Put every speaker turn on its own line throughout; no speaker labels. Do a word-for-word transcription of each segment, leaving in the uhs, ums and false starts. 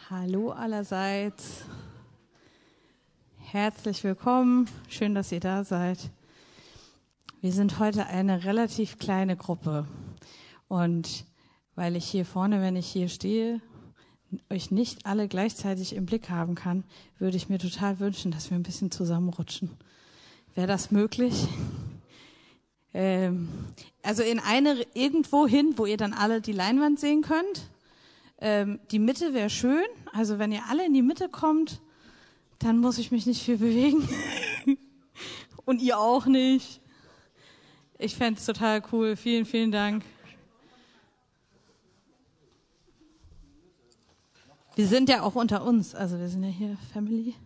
Hallo allerseits, herzlich willkommen, schön, dass ihr da seid. Wir sind heute eine relativ kleine Gruppe und weil ich hier vorne, wenn ich hier stehe, euch nicht alle gleichzeitig im Blick haben kann, würde ich mir total wünschen, dass wir ein bisschen zusammenrutschen. Wäre das möglich? Ähm, also in eine irgendwo hin, wo ihr dann alle die Leinwand sehen könnt. Ähm, die Mitte wäre schön, also wenn ihr alle in die Mitte kommt, dann muss ich mich nicht viel bewegen. Und ihr auch nicht. Ich fände es total cool. Vielen, vielen Dank. Wir sind ja auch unter uns, also wir sind ja hier Family.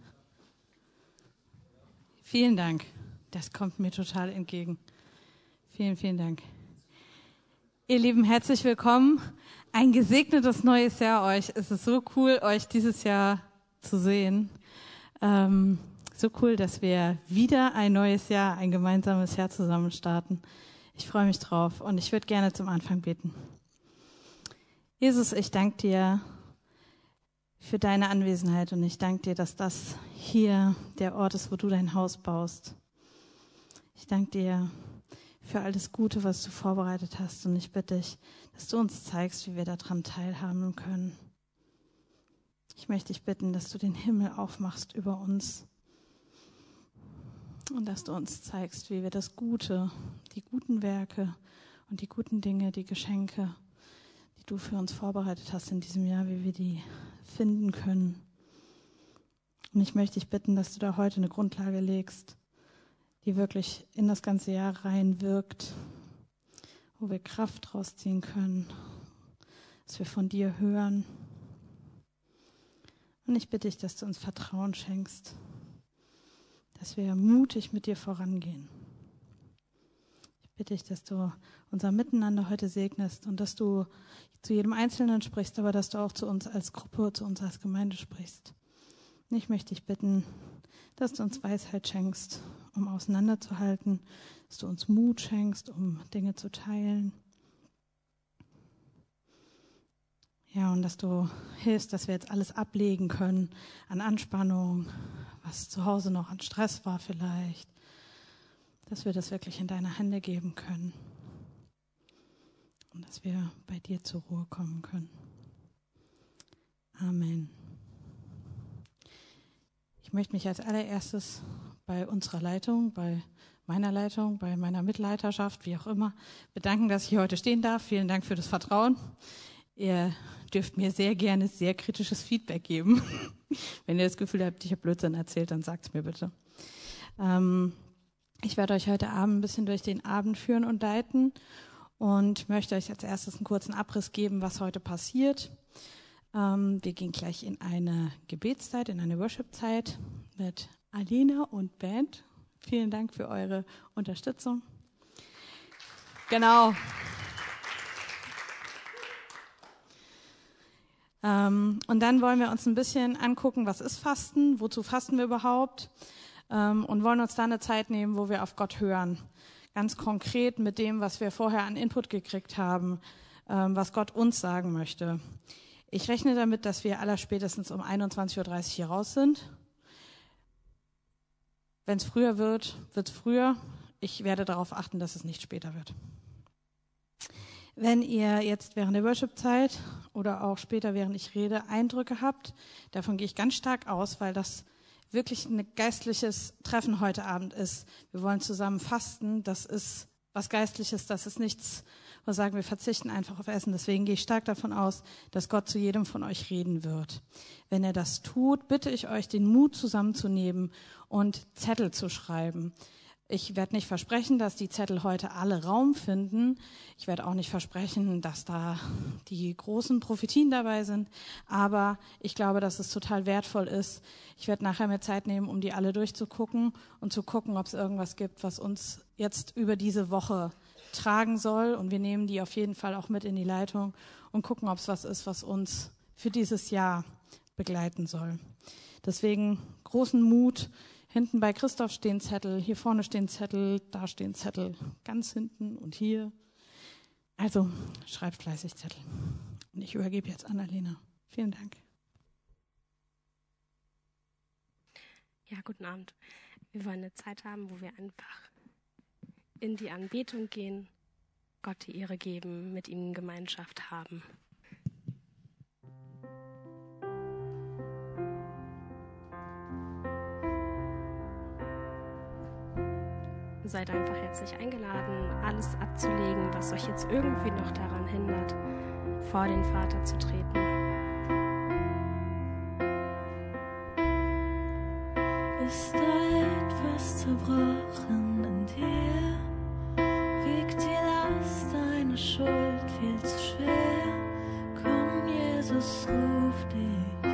Vielen Dank. Das kommt mir total entgegen. Vielen, vielen Dank. Ihr Lieben, herzlich willkommen. Ein gesegnetes neues Jahr euch. Es ist so cool, euch dieses Jahr zu sehen. Ähm, so cool, dass wir wieder ein neues Jahr, ein gemeinsames Jahr zusammen starten. Ich freue mich drauf und ich würde gerne zum Anfang beten. Jesus, ich danke dir für deine Anwesenheit und ich danke dir, dass das hier der Ort ist, wo du dein Haus baust. Ich danke dir für alles Gute, was du vorbereitet hast. Und ich bitte dich, dass du uns zeigst, wie wir daran teilhaben können. Ich möchte dich bitten, dass du den Himmel aufmachst über uns und dass du uns zeigst, wie wir das Gute, die guten Werke und die guten Dinge, die Geschenke, die du für uns vorbereitet hast in diesem Jahr, wie wir die finden können. Und ich möchte dich bitten, dass du da heute eine Grundlage legst, die wirklich in das ganze Jahr reinwirkt, wo wir Kraft draus ziehen können, dass wir von dir hören. Und ich bitte dich, dass du uns Vertrauen schenkst, dass wir mutig mit dir vorangehen. Ich bitte dich, dass du unser Miteinander heute segnest und dass du zu jedem Einzelnen sprichst, aber dass du auch zu uns als Gruppe, zu uns als Gemeinde sprichst. Und ich möchte dich bitten, dass du uns Weisheit schenkst, um auseinanderzuhalten, dass du uns Mut schenkst, um Dinge zu teilen. Ja, und dass du hilfst, dass wir jetzt alles ablegen können an Anspannung, was zu Hause noch an Stress war vielleicht, dass wir das wirklich in deine Hände geben können und dass wir bei dir zur Ruhe kommen können. Amen. Ich möchte mich als allererstes bei unserer Leitung, bei meiner Leitung, bei meiner Mitleiterschaft, wie auch immer, bedanken, dass ich hier heute stehen darf. Vielen Dank für das Vertrauen. Ihr dürft mir sehr gerne sehr kritisches Feedback geben. Wenn ihr das Gefühl habt, ich habe Blödsinn erzählt, dann sagt es mir bitte. Ähm, ich werde euch heute Abend ein bisschen durch den Abend führen und leiten und möchte euch als erstes einen kurzen Abriss geben, was heute passiert. Ähm, wir gehen gleich in eine Gebetszeit, in eine Worship-Zeit mit Alina und Band. Vielen Dank für eure Unterstützung. Genau. Ähm, und dann wollen wir uns ein bisschen angucken, was ist Fasten, wozu fasten wir überhaupt, ähm, und wollen uns da eine Zeit nehmen, wo wir auf Gott hören. Ganz konkret mit dem, was wir vorher an Input gekriegt haben, ähm, was Gott uns sagen möchte. Ich rechne damit, dass wir allerspätestens um einundzwanzig Uhr dreißig hier raus sind. Wenn es früher wird, wird es früher. Ich werde darauf achten, dass es nicht später wird. Wenn ihr jetzt während der Worship-Zeit oder auch später, während ich rede, Eindrücke habt, davon gehe ich ganz stark aus, weil das wirklich ein geistliches Treffen heute Abend ist. Wir wollen zusammen fasten, das ist was Geistliches, das ist nichts, wo wir sagen, wir verzichten einfach auf Essen. Deswegen gehe ich stark davon aus, dass Gott zu jedem von euch reden wird. Wenn er das tut, bitte ich euch, den Mut zusammenzunehmen und Zettel zu schreiben. Ich werde nicht versprechen, dass die Zettel heute alle Raum finden. Ich werde auch nicht versprechen, dass da die großen Prophetien dabei sind. Aber ich glaube, dass es total wertvoll ist. Ich werde nachher mir Zeit nehmen, um die alle durchzugucken und zu gucken, ob es irgendwas gibt, was uns jetzt über diese Woche tragen soll. Und wir nehmen die auf jeden Fall auch mit in die Leitung und gucken, ob es was ist, was uns für dieses Jahr begleiten soll. Deswegen großen Mut. Hinten bei Christoph stehen Zettel, hier vorne stehen Zettel, da stehen Zettel, ganz hinten und hier. Also schreibt fleißig Zettel. Und ich übergebe jetzt an Alina. Vielen Dank.
Ja, guten Abend. Wir wollen eine Zeit haben, wo wir einfach in die Anbetung gehen, Gott die Ehre geben, mit ihm Gemeinschaft haben. Ihr seid einfach herzlich eingeladen, alles abzulegen, was euch jetzt irgendwie noch daran hindert, vor den Vater zu treten.
Ist da etwas zerbrochen in dir? Wiegt die Last deiner Schuld viel zu schwer? Komm, Jesus ruft dich.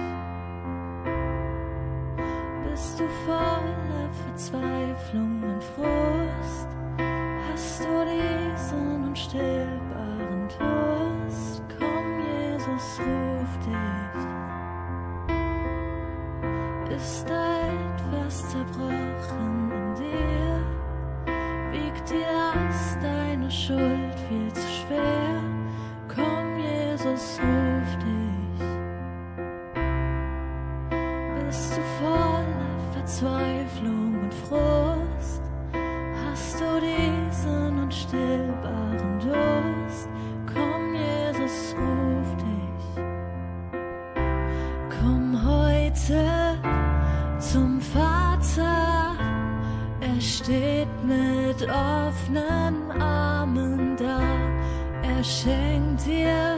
Bist du voller Verzweiflung und Frust? Hast du diesen unstillbaren Durst? Komm, Jesus ruft dich. Ist da etwas zerbrochen in dir? Wiegt die Last deiner Schuld viel zu schwer? Komm, Jesus ruft dich. Bist du voller Verzweiflung und Frust? Hast du diesen unstillbaren Durst? Komm, Jesus ruft dich. Komm heute zum Vater, er steht mit offenen Armen da. Er schenkt dir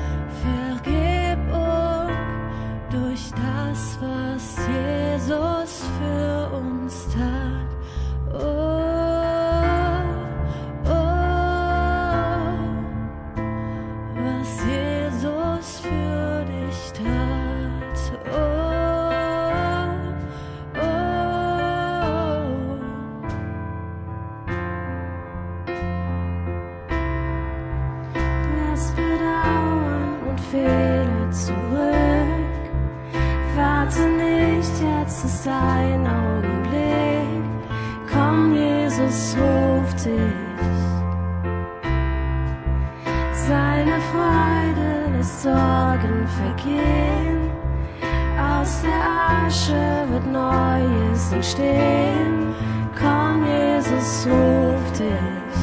Vergebung durch das, was Jesus für uns tat. Oh, oh, was Jesus für dich tat. Oh, oh. Lass Bedauern und Fehler zurück. Warte nicht, jetzt ist dein Augenblick. Komm, Jesus ruft dich. Seine Freude lässt Sorgen vergehen. Aus der Asche wird Neues entstehen. Komm, Jesus ruft dich.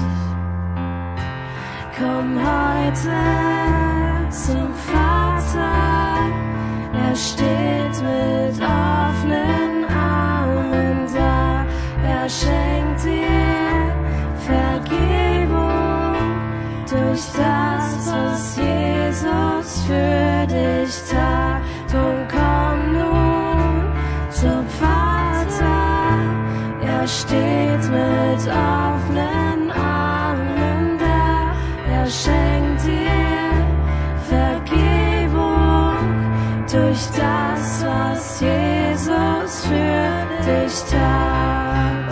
Komm heute zum Vater. Er steht mit offenen Armen da. Er schenkt dir Vergebung durch das, was Jesus für dich tat. Und komm nun zum Vater. Er steht mit offenen Armen da. Er schenkt dir Vergebung durch das, was Jesus für dich tat.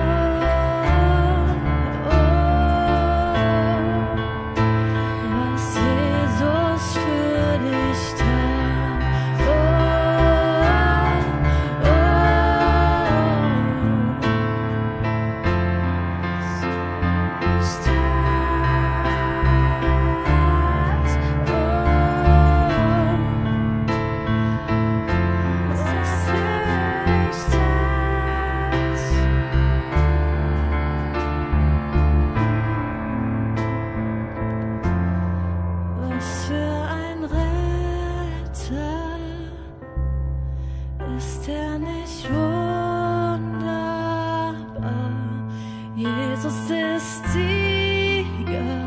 Oh, oh, was Jesus für dich tat. Oh, was für ein Retter, ist er nicht wunderbar? Jesus ist Sieger,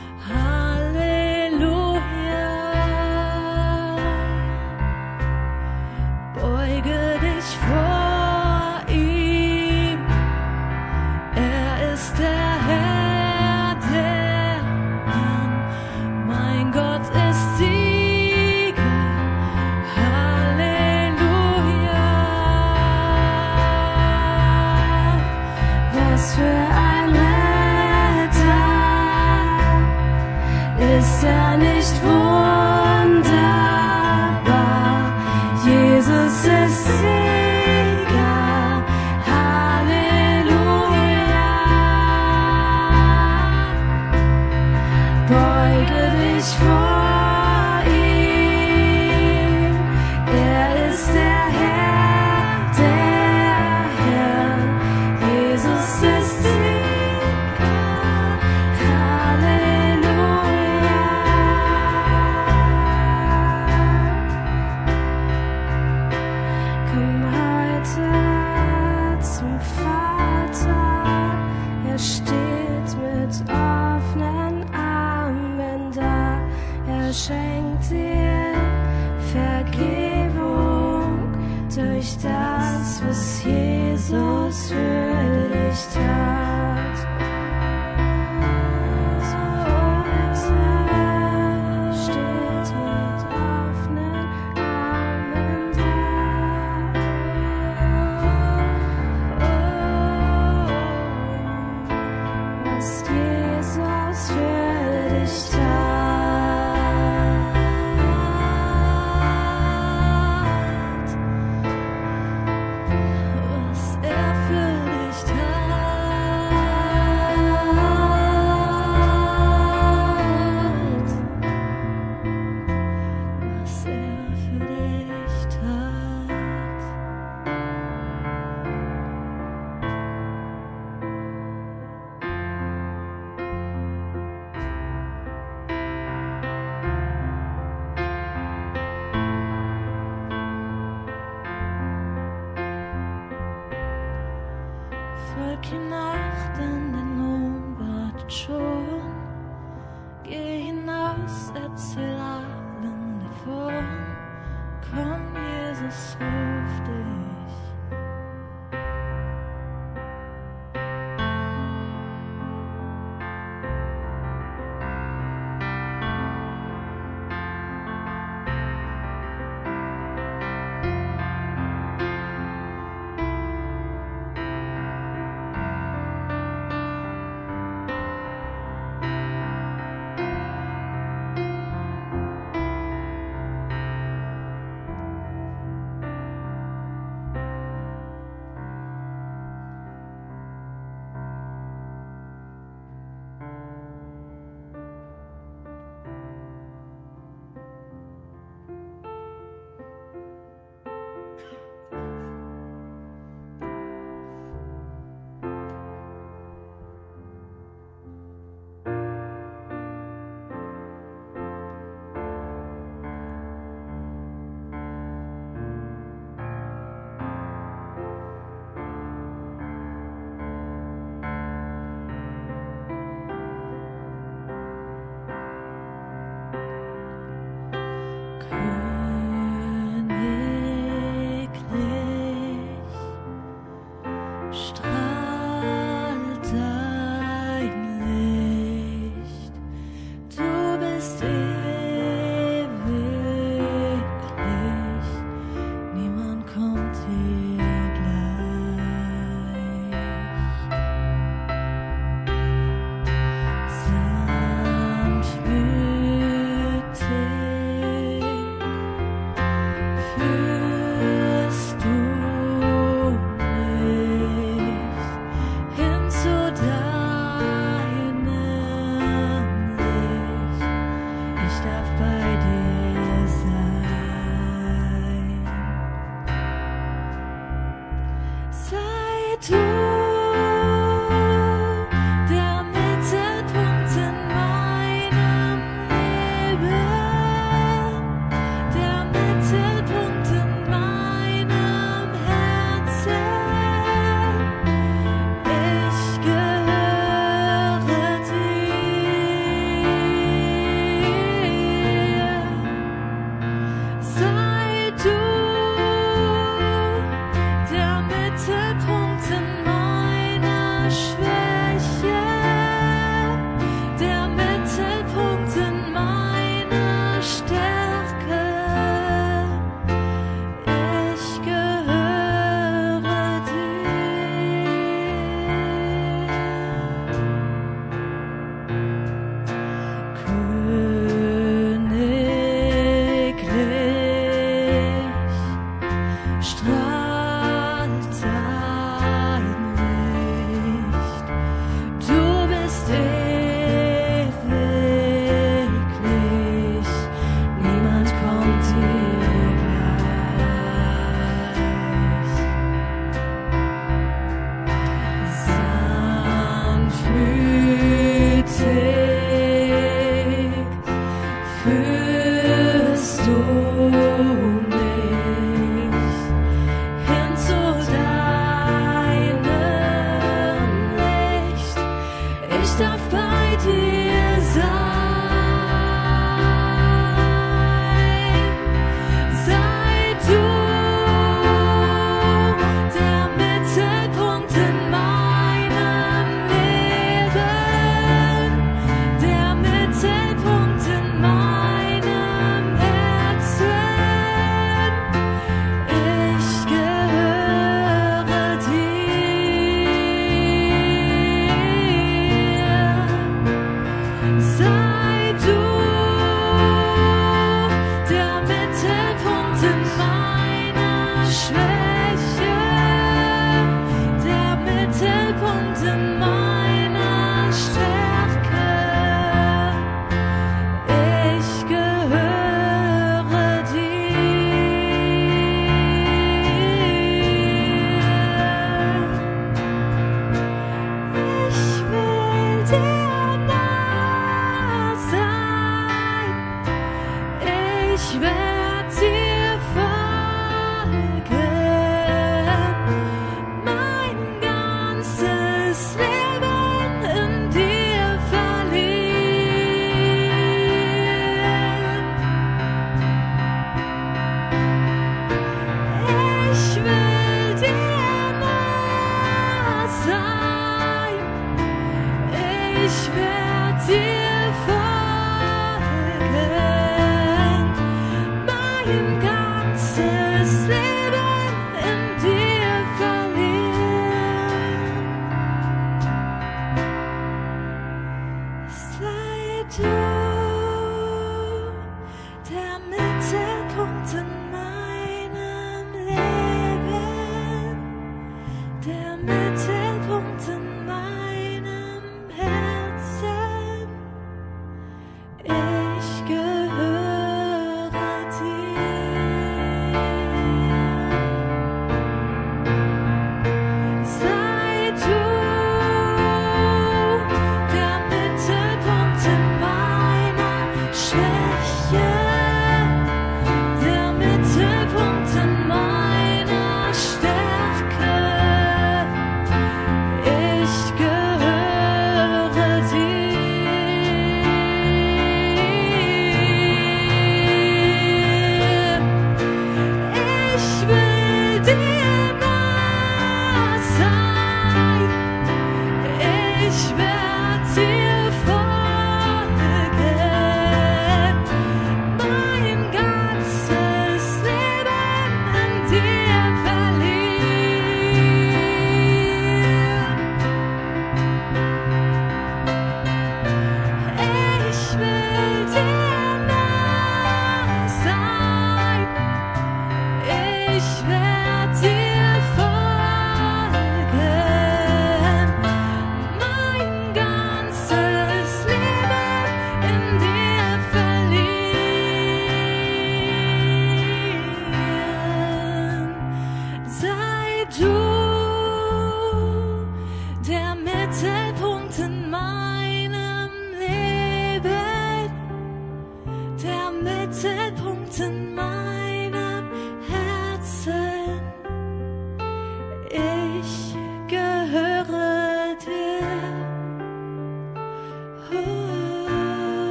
Halleluja. Beuge dich vor ihm, er ist der Herr der Herren. Mein Gott ist Sieger, Halleluja. Was für ein Retter, ist er nicht wunderbar? Jesus ist Sieger, Halleluja. Beuge dich vor ihm, er ist der Herr der durch das, was Jesus für dich tat. Das Volk steht mit offenen Armen da. Was Jesus für dich tat. Was er für dich tat. Was er für dich tat. Volk hinacht an den Lohn wartet schon. Geh hinaus, erzähl allen davon. Komm, Jesus ruft dich.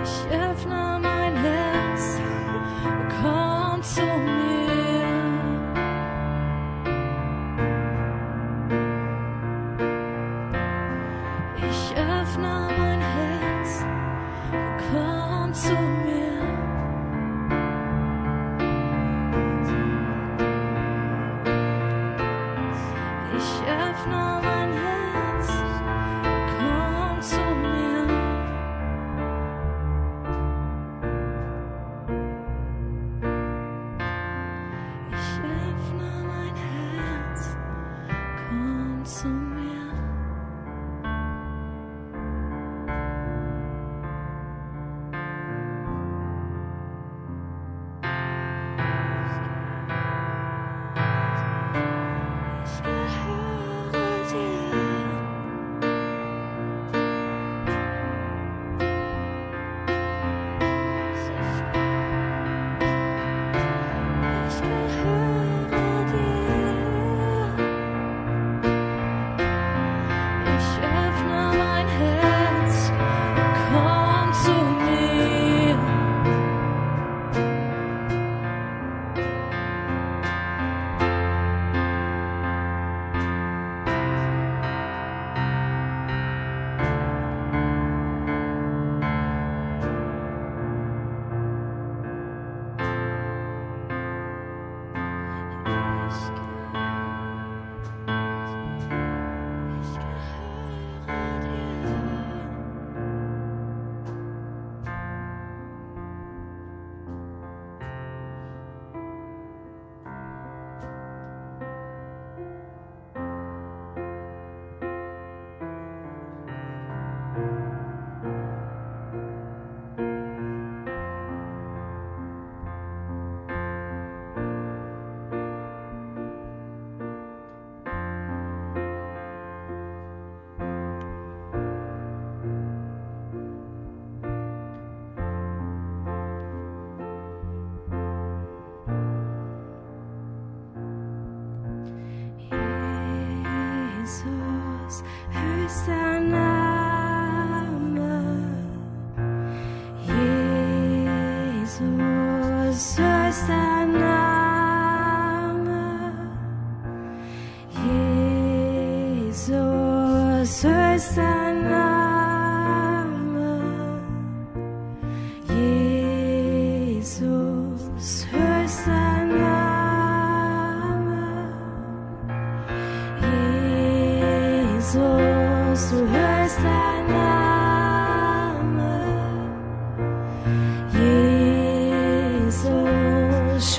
Jesus,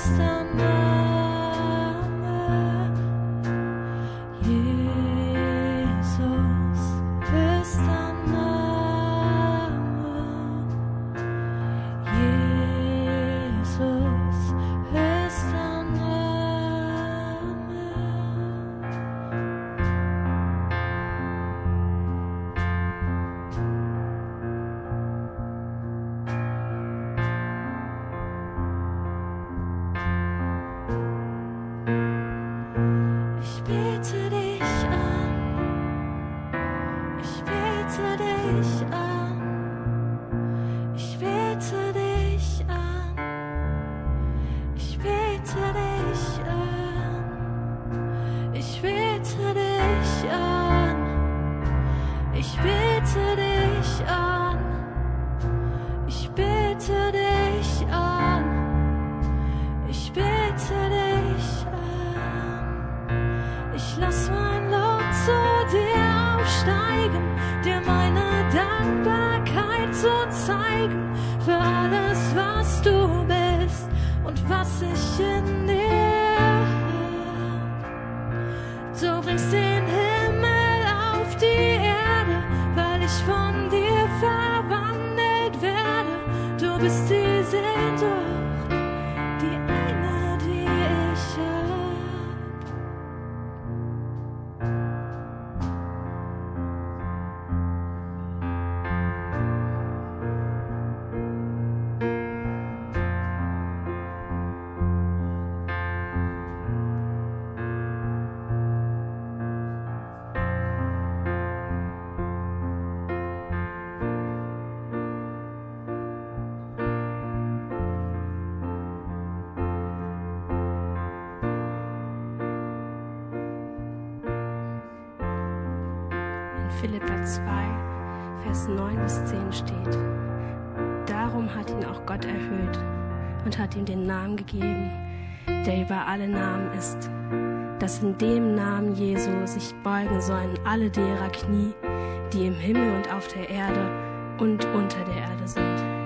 höchster Name. Jesus, höchster Name. Jesus, höchster Name. Ich bete dich an, ich bete dich an, ich bete dich an, ich bete dich an, ich bete dich an, ich bete dich an, ich bete dich an, ich bete dich an. Ich lass mein Laut zu dir aufsteigen, dir meine Dankbarkeit zu zeigen für alles, was du bist und was ich in dir hab. Du bringst den Himmel auf die Erde, weil ich von dir verwandelt werde. Du bist die Sehnsucht, die eine, die ich hab.
In Philipper zwei, Vers neun bis zehn steht: Darum hat ihn auch Gott erhöht und hat ihm den Namen gegeben, der über alle Namen ist, dass in dem Namen Jesu sich beugen sollen alle derer Knie, die im Himmel und auf der Erde und unter der Erde sind.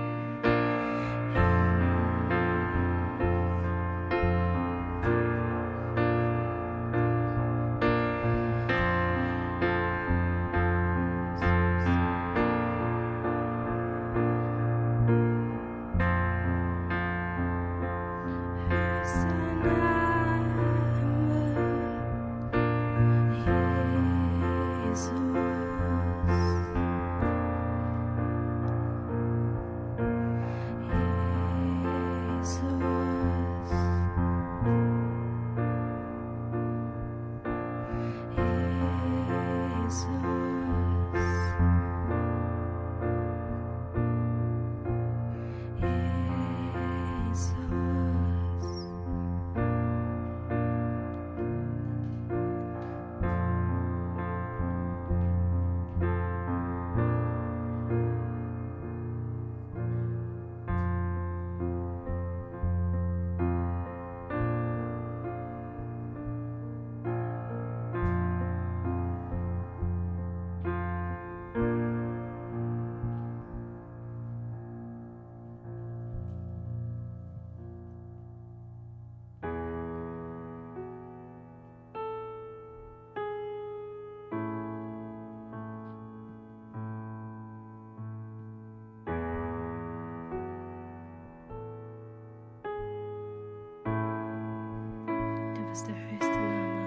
Ist der höchste Name.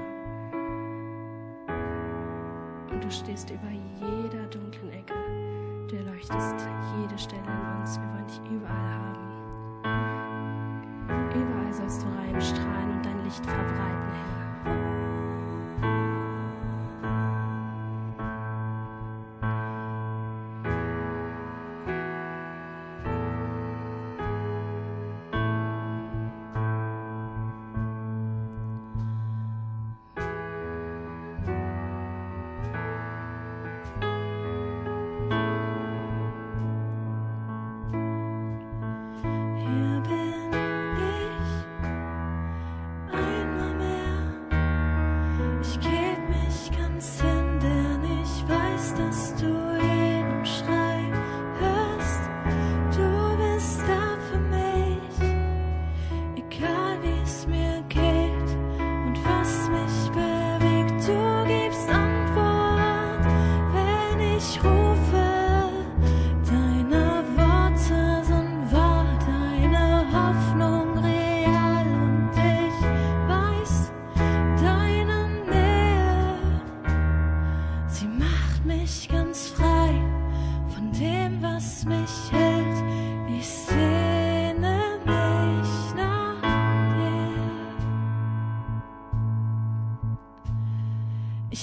Und du stehst über jeder dunklen Ecke. Du erleuchtest jede Stelle in uns. Wir wollen dich überall haben. Überall sollst du reinstrahlen und dein Licht verbreiten, Herr.
Hier bin ich,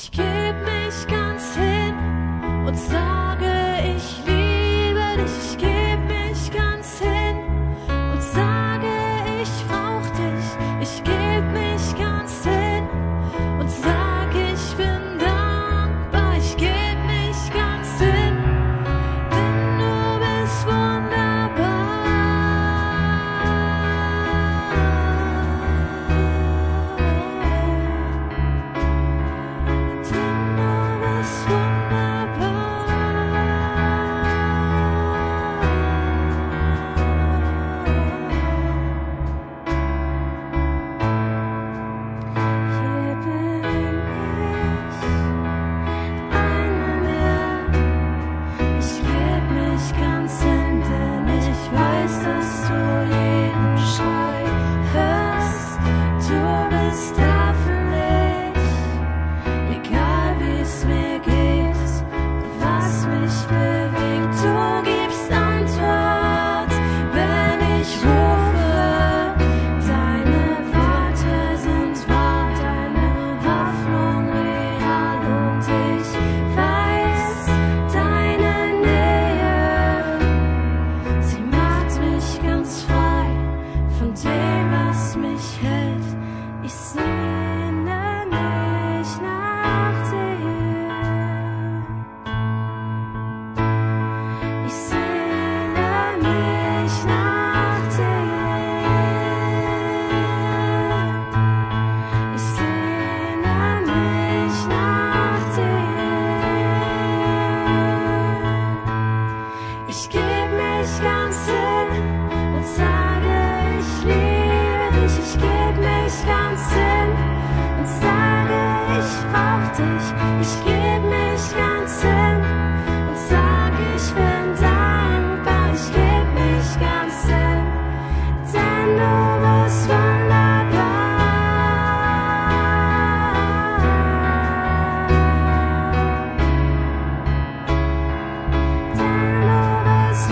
Ich geb mich ganz hin und sage, ich liebe dich. Ich geb mich ganz hin und sage, ich brauch dich. Ich geb mich ganz hin und sage, ich bin dankbar. Ich geb mich ganz hin, denn du bist wunderbar. Denn du bist Hier bin ich, einmal mehr. Ich geb mich ganz hin, denn ich weiß, dass du jeden Schrei hörst. Du bist da für mich, egal wie es mir geht und was mich bewegt. Du gibst Antwort, wenn ich rufe. Deine Worte sind wahr, deine Hoffnung real, und ich weiß, deine Nähe, sie macht mich ganz frei von dem, was mich hält. Ich sehne mich nach dir. Ich sehne mich nach dir. Ich sehne mich nach dir. Ich geb mich ganz hin und sage, ich liebe dich. Ich geb mich ganz hin und sage, ich brauch dich. Ich geb mich ganz hin und sage, ich bin dankbar. Ich geb mich ganz hin, denn du bist wunderbar. Denn du bist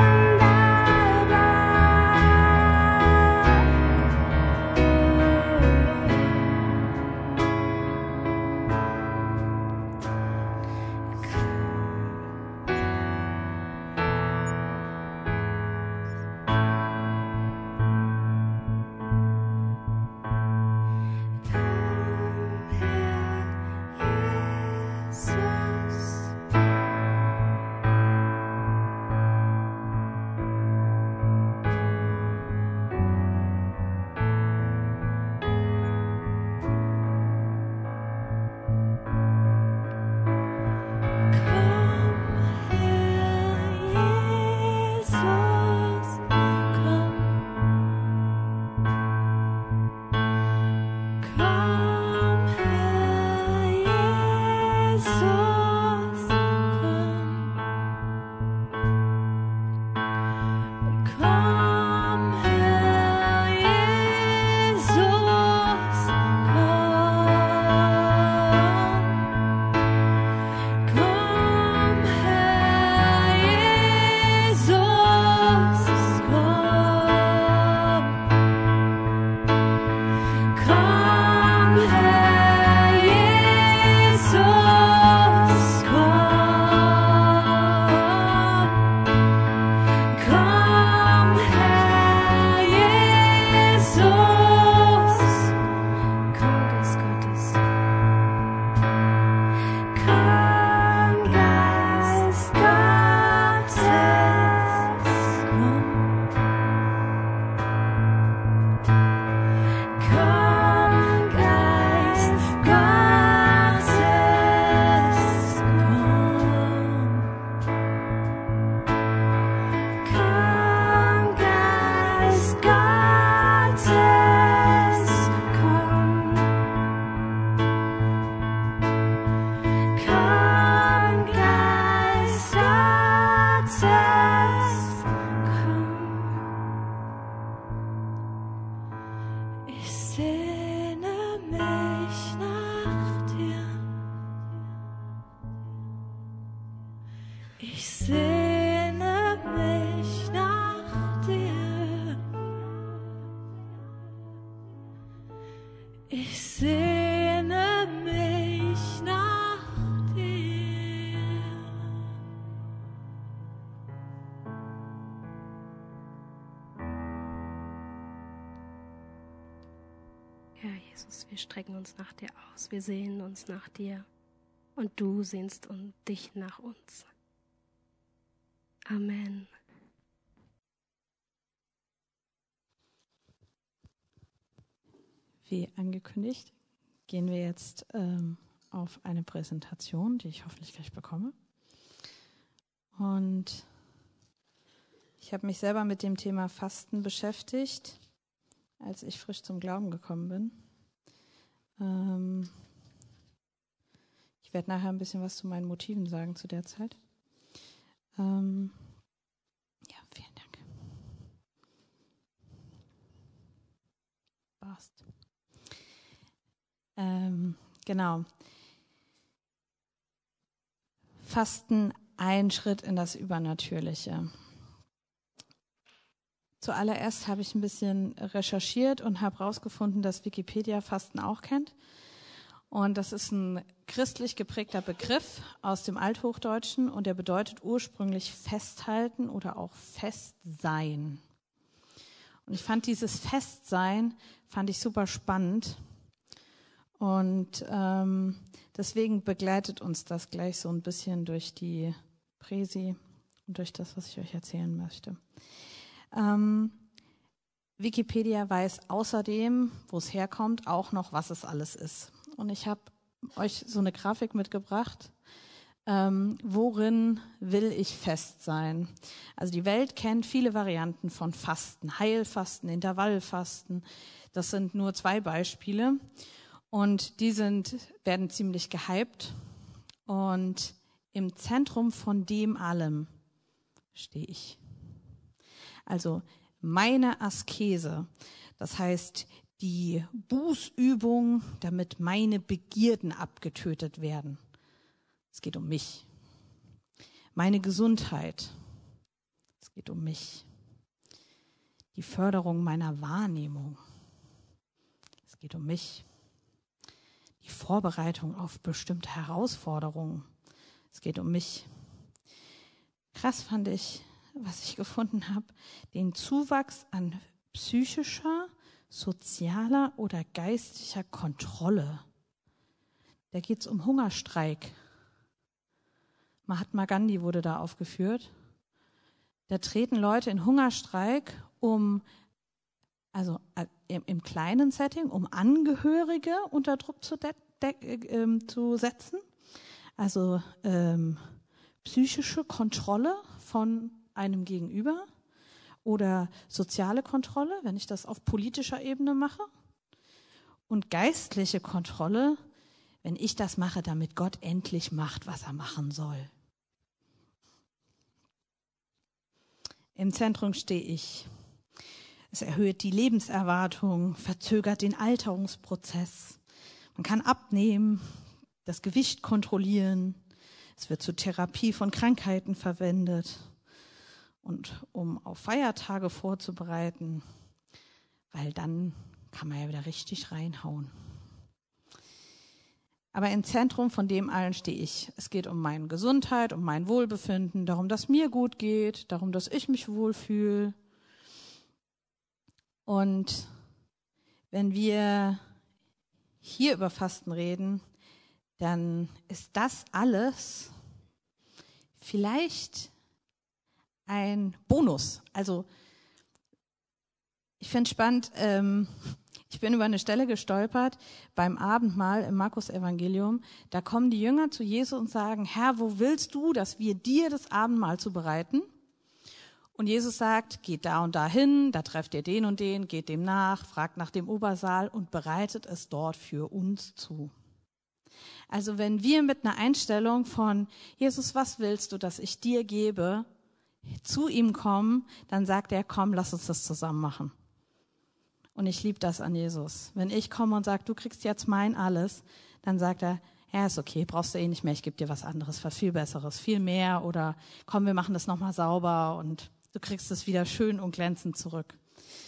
Komm her, Jesus. Komm her, Jesus, komm. Komm her, Jesus, komm. Komm her, Jesus, komm. Komm her, Jesus, komm. Komm her, Jesus, komm. Komm her, Jesus. Komm, Geist Gottes. Komm, Geist Gottes, komm. Komm, Geist Gottes, komm. Komm, Geist Gottes, komm. Komm, Geist Gottes, komm. Ich sehne mich nach dir. Ich sehne mich nach dir. Ich sehne mich nach
Ja, Jesus, wir strecken uns nach dir aus, wir sehnen uns nach dir und du sehnst um dich nach uns. Amen.
Wie angekündigt, gehen wir jetzt ähm, auf eine Präsentation, die ich hoffentlich gleich bekomme. Und ich habe mich selber mit dem Thema Fasten beschäftigt, als ich frisch zum Glauben gekommen bin. Ähm ich werde nachher ein bisschen was zu meinen Motiven sagen zu der Zeit. Ähm ja, vielen Dank. Passt. Ähm, genau. Fasten, ein Schritt in das Übernatürliche. Zuallererst habe ich ein bisschen recherchiert und habe herausgefunden, dass Wikipedia Fasten auch kennt. Und das ist ein christlich geprägter Begriff aus dem Althochdeutschen und der bedeutet ursprünglich festhalten oder auch Festsein. Und ich fand dieses Festsein, fand ich super spannend. Und ähm, deswegen begleitet uns das gleich so ein bisschen durch die Präsi und durch das, was ich euch erzählen möchte. Ähm, Wikipedia weiß außerdem, wo es herkommt, auch noch, was es alles ist. Und ich habe euch so eine Grafik mitgebracht. Ähm, worin will ich fest sein? Also die Welt kennt viele Varianten von Fasten, Heilfasten, Intervallfasten. Das sind nur zwei Beispiele. Und die sind, werden ziemlich gehypt. Und im Zentrum von dem allem stehe ich. Also meine Askese, das heißt die Bußübung, damit meine Begierden abgetötet werden. Es geht um mich. Meine Gesundheit, es geht um mich. Die Förderung meiner Wahrnehmung, es geht um mich. Die Vorbereitung auf bestimmte Herausforderungen, es geht um mich. Krass fand ich, was ich gefunden habe, den Zuwachs an psychischer, sozialer oder geistlicher Kontrolle. Da geht es um Hungerstreik. Mahatma Gandhi wurde da aufgeführt. Da treten Leute in Hungerstreik, um, also im, im kleinen Setting, um Angehörige unter Druck zu, de- de- äh, zu setzen. Also ähm, psychische Kontrolle von einem Gegenüber oder soziale Kontrolle, wenn ich das auf politischer Ebene mache. Und geistliche Kontrolle, wenn ich das mache, damit Gott endlich macht, was er machen soll. Im Zentrum stehe ich. Es erhöht die Lebenserwartung, verzögert den Alterungsprozess. Man kann abnehmen, das Gewicht kontrollieren. Es wird zur Therapie von Krankheiten verwendet. Und um auf Feiertage vorzubereiten, weil dann kann man ja wieder richtig reinhauen. Aber im Zentrum von dem allen stehe ich. Es geht um meine Gesundheit, um mein Wohlbefinden, darum, dass mir gut geht, darum, dass ich mich wohlfühle. Und wenn wir hier über Fasten reden, dann ist das alles vielleicht ein Bonus. Also ich finde es spannend, ähm, ich bin über eine Stelle gestolpert beim Abendmahl im Markus-Evangelium. Da kommen die Jünger zu Jesus und sagen, Herr, wo willst du, dass wir dir das Abendmahl zubereiten? Und Jesus sagt, geht da und da hin, da trefft ihr den und den, geht dem nach, fragt nach dem Obersaal und bereitet es dort für uns zu. Also wenn wir mit einer Einstellung von, Jesus, was willst du, dass ich dir gebe, zu ihm kommen, dann sagt er, komm, lass uns das zusammen machen. Und ich liebe das an Jesus. Wenn ich komme und sage, du kriegst jetzt mein alles, dann sagt er, ja, ist okay, brauchst du eh nicht mehr, ich gebe dir was anderes, was viel Besseres, viel mehr. Oder komm, wir machen das nochmal sauber und du kriegst es wieder schön und glänzend zurück.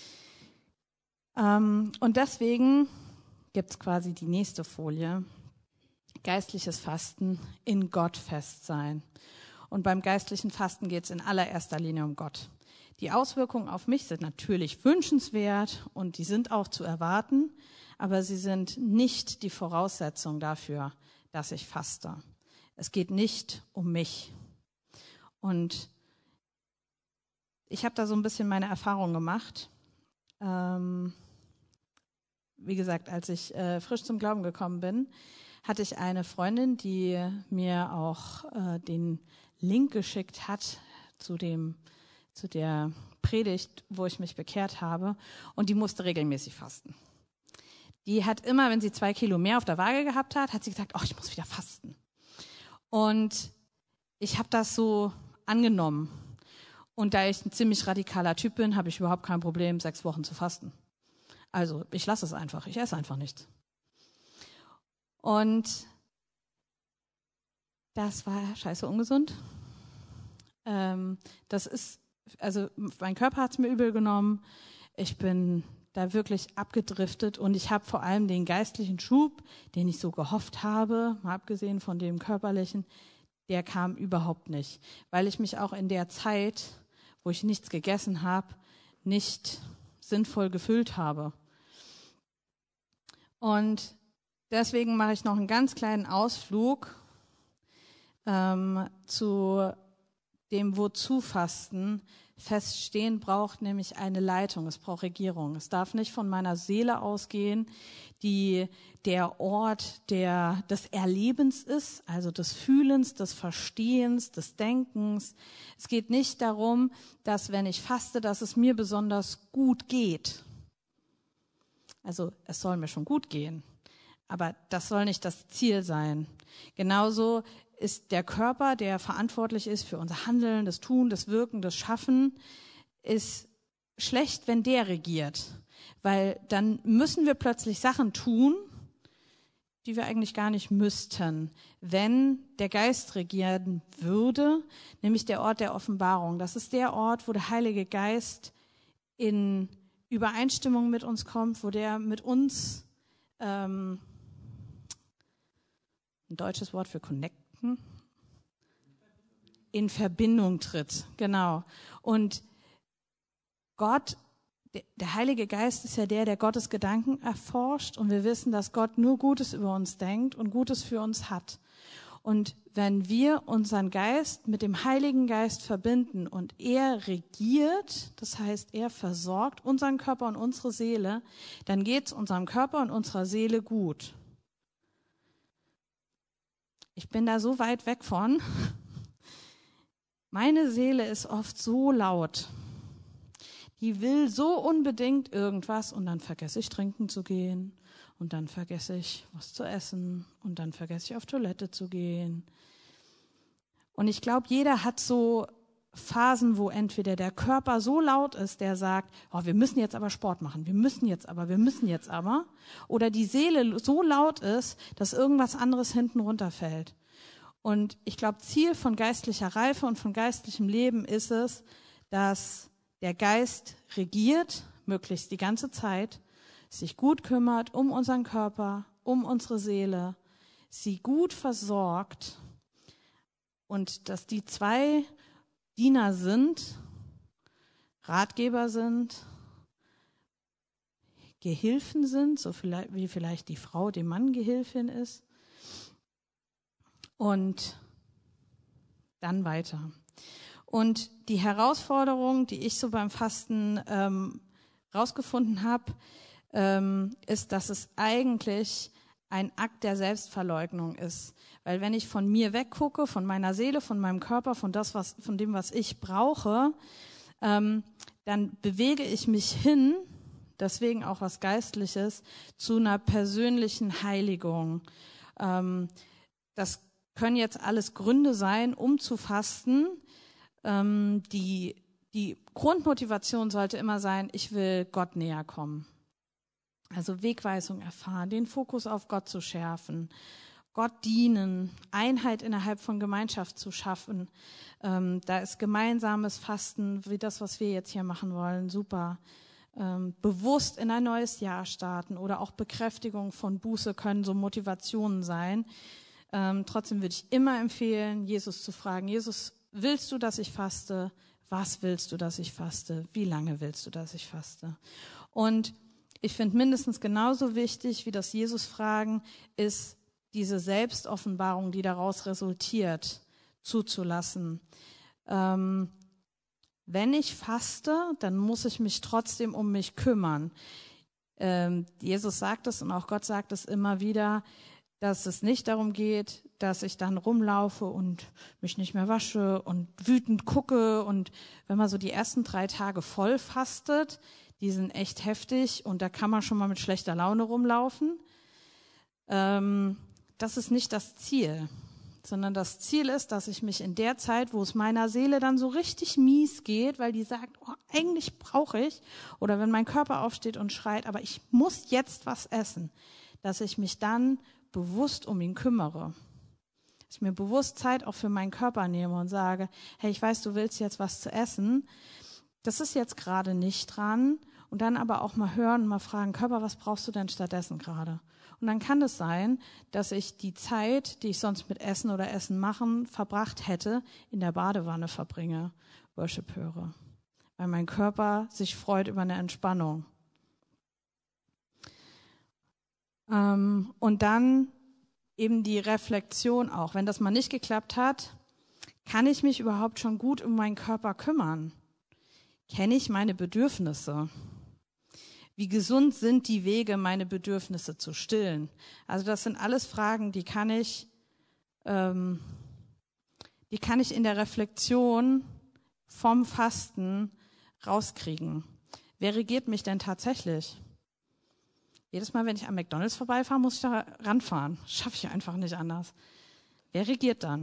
Ähm, und deswegen gibt es quasi die nächste Folie. Geistliches Fasten, in Gott fest sein. Und beim geistlichen Fasten geht es in allererster Linie um Gott. Die Auswirkungen auf mich sind natürlich wünschenswert und die sind auch zu erwarten, aber sie sind nicht die Voraussetzung dafür, dass ich faste. Es geht nicht um mich. Und ich habe da so ein bisschen meine Erfahrung gemacht. Ähm, wie gesagt, als ich äh, frisch zum Glauben gekommen bin, hatte ich eine Freundin, die mir auch äh, den Link geschickt hat zu dem, zu der Predigt, wo ich mich bekehrt habe. Und die musste regelmäßig fasten. Die hat immer, wenn sie zwei Kilo mehr auf der Waage gehabt hat, hat sie gesagt, oh, ich muss wieder fasten. Und ich habe das so angenommen. Und da ich ein ziemlich radikaler Typ bin, habe ich überhaupt kein Problem, sechs Wochen zu fasten. Also ich lasse es einfach, ich esse einfach nichts. Und das war scheiße ungesund. Ähm, das ist, also mein Körper hat es mir übel genommen. Ich bin da wirklich abgedriftet und ich habe vor allem den geistlichen Schub, den ich so gehofft habe, mal abgesehen von dem körperlichen, der kam überhaupt nicht, weil ich mich auch in der Zeit, wo ich nichts gegessen habe, nicht sinnvoll gefüllt habe. Und deswegen mache ich noch einen ganz kleinen Ausflug ähm, zu dem Wozu-Fasten. Feststehen braucht nämlich eine Leitung, es braucht Regierung. Es darf nicht von meiner Seele ausgehen, die der Ort der, des Erlebens ist, also des Fühlens, des Verstehens, des Denkens. Es geht nicht darum, dass wenn ich faste, dass es mir besonders gut geht. Also es soll mir schon gut gehen, aber das soll nicht das Ziel sein. Genauso ist der Körper, der verantwortlich ist für unser Handeln, das Tun, das Wirken, das Schaffen, ist schlecht, wenn der regiert. Weil dann müssen wir plötzlich Sachen tun, die wir eigentlich gar nicht müssten, wenn der Geist regieren würde, nämlich der Ort der Offenbarung. Das ist der Ort, wo der Heilige Geist in Übereinstimmung mit uns kommt, wo der mit uns, ähm, ein deutsches Wort für connecten, in Verbindung tritt, genau. Und Gott, der Heilige Geist ist ja der, der Gottes Gedanken erforscht und wir wissen, dass Gott nur Gutes über uns denkt und Gutes für uns hat. Und wenn wir unseren Geist mit dem Heiligen Geist verbinden und er regiert, das heißt, er versorgt unseren Körper und unsere Seele, dann geht es unserem Körper und unserer Seele gut. Ich bin da so weit weg von. Meine Seele ist oft so laut. Die will so unbedingt irgendwas und dann vergesse ich trinken zu gehen und dann vergesse ich was zu essen und dann vergesse ich auf Toilette zu gehen. Und ich glaube, jeder hat so Phasen, wo entweder der Körper so laut ist, der sagt, oh, wir müssen jetzt aber Sport machen, wir müssen jetzt aber, wir müssen jetzt aber, oder die Seele so laut ist, dass irgendwas anderes hinten runterfällt. Und ich glaube, Ziel von geistlicher Reife und von geistlichem Leben ist es, dass der Geist regiert, möglichst die ganze Zeit, sich gut kümmert um unseren Körper, um unsere Seele, sie gut versorgt und dass die zwei Diener sind, Ratgeber sind, Gehilfen sind, so vielleicht, wie vielleicht die Frau dem Mann Gehilfin ist. Und dann weiter. Und die Herausforderung, die ich so beim Fasten ähm, rausgefunden habe, ähm, ist, dass es eigentlich ein Akt der Selbstverleugnung ist. Weil wenn ich von mir weggucke, von meiner Seele, von meinem Körper, von das, was, von dem, was ich brauche, ähm, dann bewege ich mich hin, deswegen auch was Geistliches, zu einer persönlichen Heiligung. Ähm, das können jetzt alles Gründe sein, um zu fasten. Ähm, die, die Grundmotivation sollte immer sein, ich will Gott näher kommen. Also Wegweisung erfahren, den Fokus auf Gott zu schärfen, Gott dienen, Einheit innerhalb von Gemeinschaft zu schaffen. Ähm, da ist gemeinsames Fasten, wie das, was wir jetzt hier machen wollen, super. Ähm, bewusst in ein neues Jahr starten oder auch Bekräftigung von Buße können so Motivationen sein. Ähm, trotzdem würde ich immer empfehlen, Jesus zu fragen, Jesus, willst du, dass ich faste? Was willst du, dass ich faste? Wie lange willst du, dass ich faste? Und ich finde mindestens genauso wichtig, wie das Jesus fragen, ist diese Selbstoffenbarung, die daraus resultiert, zuzulassen. Ähm, wenn ich faste, dann muss ich mich trotzdem um mich kümmern. Ähm, Jesus sagt es und auch Gott sagt es immer wieder, dass es nicht darum geht, dass ich dann rumlaufe und mich nicht mehr wasche und wütend gucke. Und wenn man so die ersten drei Tage voll fastet, die sind echt heftig und da kann man schon mal mit schlechter Laune rumlaufen. Ähm, das ist nicht das Ziel, sondern das Ziel ist, dass ich mich in der Zeit, wo es meiner Seele dann so richtig mies geht, weil die sagt, oh, eigentlich brauche ich, oder wenn mein Körper aufsteht und schreit, aber ich muss jetzt was essen, dass ich mich dann bewusst um ihn kümmere. Dass ich mir bewusst Zeit auch für meinen Körper nehme und sage, hey, ich weiß, du willst jetzt was zu essen. Das ist jetzt gerade nicht dran. Und dann aber auch mal hören und mal fragen, Körper, was brauchst du denn stattdessen gerade? Und dann kann es sein, dass ich die Zeit, die ich sonst mit Essen oder Essen machen verbracht hätte, in der Badewanne verbringe, Worship höre. Weil mein Körper sich freut über eine Entspannung. Ähm, und dann eben die Reflexion auch. Wenn das mal nicht geklappt hat, kann ich mich überhaupt schon gut um meinen Körper kümmern? Kenne ich meine Bedürfnisse? Wie gesund sind die Wege, meine Bedürfnisse zu stillen? Also das sind alles Fragen, die kann ich, ähm, die kann ich in der Reflexion vom Fasten rauskriegen. Wer regiert mich denn tatsächlich? Jedes Mal, wenn ich am McDonald's vorbeifahre, muss ich da ranfahren. Schaffe ich einfach nicht anders. Wer regiert dann?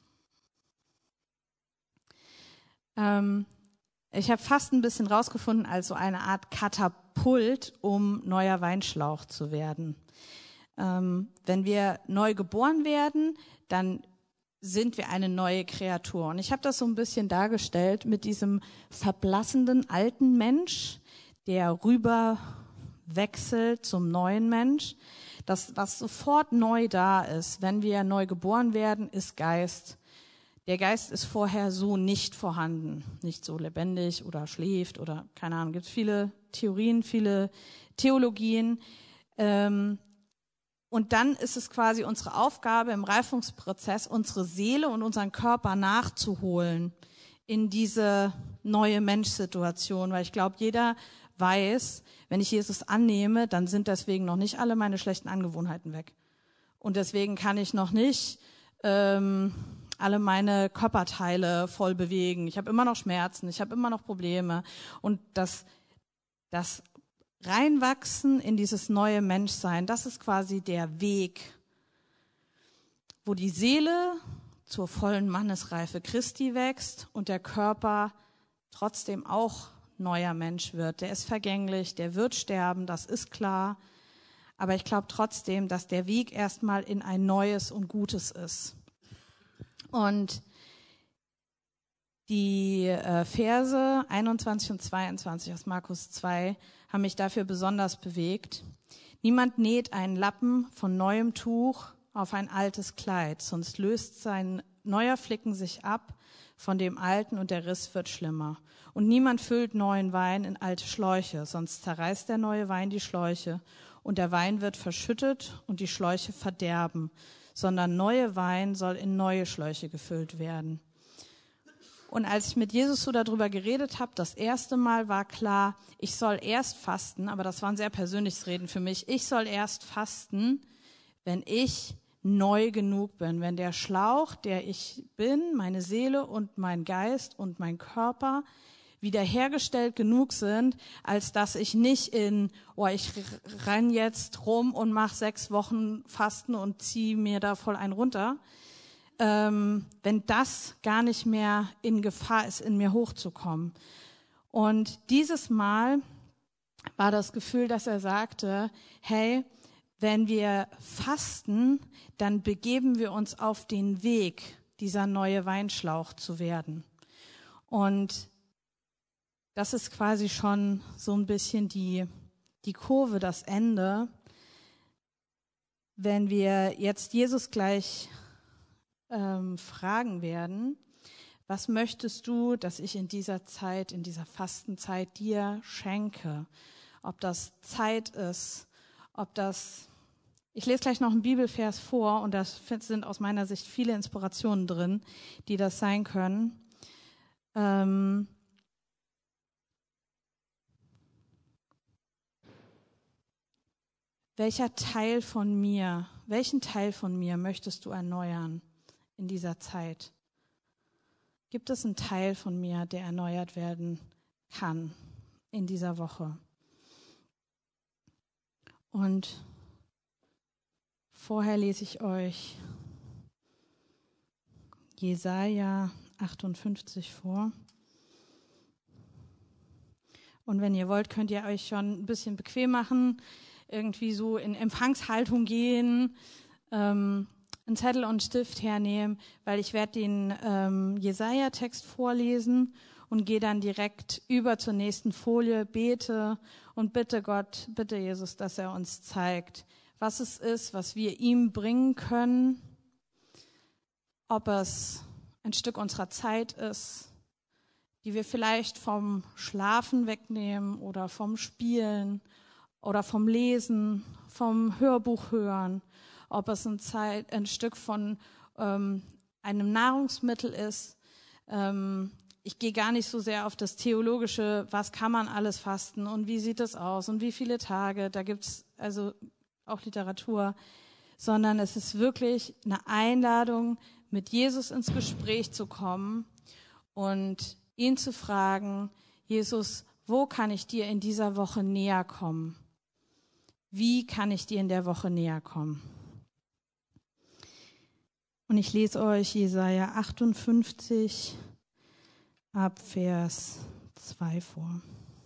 Ähm, ich habe fast ein bisschen rausgefunden als so eine Art Katapult, um neuer Weinschlauch zu werden. Ähm, wenn wir neu geboren werden, dann sind wir eine neue Kreatur. Und ich habe das so ein bisschen dargestellt mit diesem verblassenden alten Mensch, der rüber wechselt zum neuen Mensch. Das, was sofort neu da ist, wenn wir neu geboren werden, ist Geist. Der Geist ist vorher so nicht vorhanden, nicht so lebendig oder schläft oder keine Ahnung. Es gibt viele Theorien, viele Theologien. Ähm, und dann ist es quasi unsere Aufgabe im Reifungsprozess, unsere Seele und unseren Körper nachzuholen in diese neue Menschsituation, weil ich glaube, jeder weiß, wenn ich Jesus annehme, dann sind deswegen noch nicht alle meine schlechten Angewohnheiten weg. Und deswegen kann ich noch nicht ähm, alle meine Körperteile voll bewegen. Ich habe immer noch Schmerzen, ich habe immer noch Probleme. Und das, das Reinwachsen in dieses neue Menschsein, das ist quasi der Weg, wo die Seele zur vollen Mannesreife Christi wächst und der Körper trotzdem auch neuer Mensch wird. Der ist vergänglich, der wird sterben, das ist klar. Aber ich glaube trotzdem, dass der Weg erstmal in ein neues und Gutes ist. Und die äh, Verse einundzwanzig und zweiundzwanzig aus Markus zwei haben mich dafür besonders bewegt. Niemand näht einen Lappen von neuem Tuch auf ein altes Kleid, sonst löst sein neuer Flicken sich ab von dem alten und der Riss wird schlimmer. Und niemand füllt neuen Wein in alte Schläuche, sonst zerreißt der neue Wein die Schläuche und der Wein wird verschüttet und die Schläuche verderben, sondern neue Wein soll in neue Schläuche gefüllt werden. Und als ich mit Jesus so darüber geredet habe, das erste Mal war klar, ich soll erst fasten, aber das war ein sehr persönliches Reden für mich, ich soll erst fasten, wenn ich neu genug bin, wenn der Schlauch, der ich bin, meine Seele und mein Geist und mein Körper wiederhergestellt genug sind, als dass ich nicht in, oh, ich renn jetzt rum und mache sechs Wochen Fasten und ziehe mir da voll einen runter, ähm, wenn das gar nicht mehr in Gefahr ist, in mir hochzukommen. Und dieses Mal war das Gefühl, dass er sagte, hey, wenn wir fasten, dann begeben wir uns auf den Weg, dieser neue Weinschlauch zu werden. Und das ist quasi schon so ein bisschen die, die Kurve, das Ende. Wenn wir jetzt Jesus gleich ähm, fragen werden, Was möchtest du, dass ich in dieser Zeit, in dieser Fastenzeit dir schenke? Ob das Zeit ist, ob das... Ich lese gleich noch einen Bibelvers vor und da sind aus meiner Sicht viele Inspirationen drin, die das sein können. Ähm Welcher Teil von mir, welchen Teil von mir möchtest du erneuern in dieser Zeit? Gibt es einen Teil von mir, der erneuert werden kann in dieser Woche? Und vorher lese ich euch Jesaja achtundfünfzig vor. Und wenn ihr wollt, könnt ihr euch schon ein bisschen bequem machen, irgendwie so in Empfangshaltung gehen, ähm, einen Zettel und einen Stift hernehmen, weil ich werde den ähm, Jesaja-Text vorlesen und gehe dann direkt über zur nächsten Folie, bete und bitte Gott, bitte Jesus, dass er uns zeigt, was es ist, was wir ihm bringen können, ob es ein Stück unserer Zeit ist, die wir vielleicht vom Schlafen wegnehmen oder vom Spielen oder vom Lesen, vom Hörbuch hören, ob es ein, Zeit, ein Stück von ähm, einem Nahrungsmittel ist. Ähm, ich gehe gar nicht so sehr auf das Theologische, was kann man alles fasten und wie sieht es aus und wie viele Tage, da gibt es also auch Literatur, sondern es ist wirklich eine Einladung, mit Jesus ins Gespräch zu kommen und ihn zu fragen, Jesus, wo kann ich dir in dieser Woche näher kommen? Wie kann ich dir in der Woche näher kommen? Und ich lese euch Jesaja achtundfünfzig ab Vers zwei vor.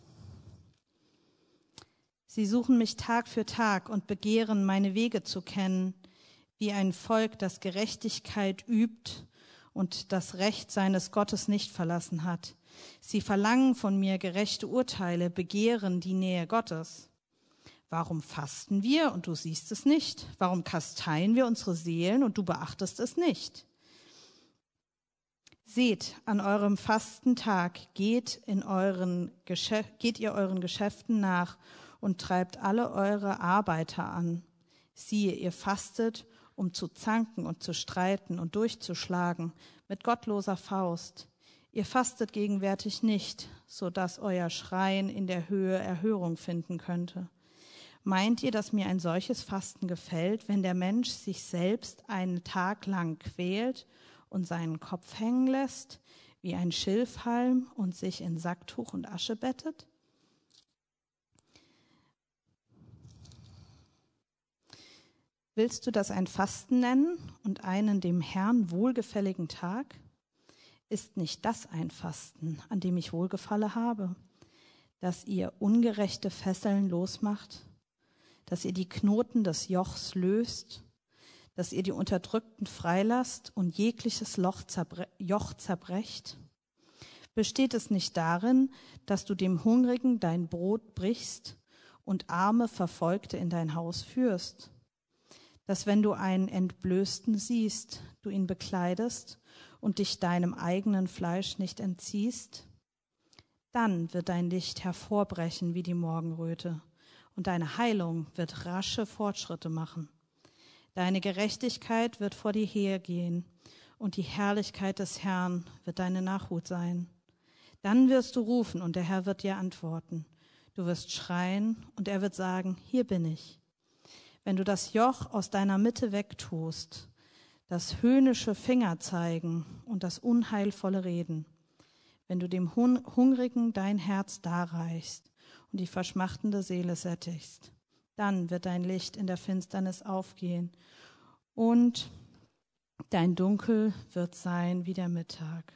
Sie suchen mich Tag für Tag und begehren, meine Wege zu kennen, wie ein Volk, das Gerechtigkeit übt und das Recht seines Gottes nicht verlassen hat. Sie verlangen von mir gerechte Urteile, begehren die Nähe Gottes. Warum fasten wir und du siehst es nicht? Warum kasteien wir unsere Seelen und du beachtest es nicht? Seht, an eurem Fastentag geht, in euren Geschäf- geht ihr euren Geschäften nach und treibt alle eure Arbeiter an. Siehe, ihr fastet, um zu zanken und zu streiten und durchzuschlagen mit gottloser Faust. Ihr fastet gegenwärtig nicht, so dass euer Schreien in der Höhe Erhörung finden könnte. Meint ihr, dass mir ein solches Fasten gefällt, wenn der Mensch sich selbst einen Tag lang quält und seinen Kopf hängen lässt, wie ein Schilfhalm und sich in Sacktuch und Asche bettet? Willst du das ein Fasten nennen und einen dem Herrn wohlgefälligen Tag? Ist nicht das ein Fasten, an dem ich Wohlgefalle habe, dass ihr ungerechte Fesseln losmacht, dass ihr die Knoten des Jochs löst, dass ihr die Unterdrückten freilasst und jegliches Loch zerbre- Joch zerbrecht? Besteht es nicht darin, dass du dem Hungrigen dein Brot brichst und arme Verfolgte in dein Haus führst? Dass wenn du einen Entblößten siehst, du ihn bekleidest und dich deinem eigenen Fleisch nicht entziehst? Dann wird dein Licht hervorbrechen wie die Morgenröte und deine Heilung wird rasche Fortschritte machen. Deine Gerechtigkeit wird vor dir hergehen und die Herrlichkeit des Herrn wird deine Nachhut sein. Dann wirst du rufen und der Herr wird dir antworten. Du wirst schreien und er wird sagen, hier bin ich. Wenn du das Joch aus deiner Mitte wegtust, das höhnische Finger zeigen und das unheilvolle Reden, wenn du dem Hungrigen dein Herz darreichst und die verschmachtende Seele sättigst, dann wird dein Licht in der Finsternis aufgehen und dein Dunkel wird sein wie der Mittag.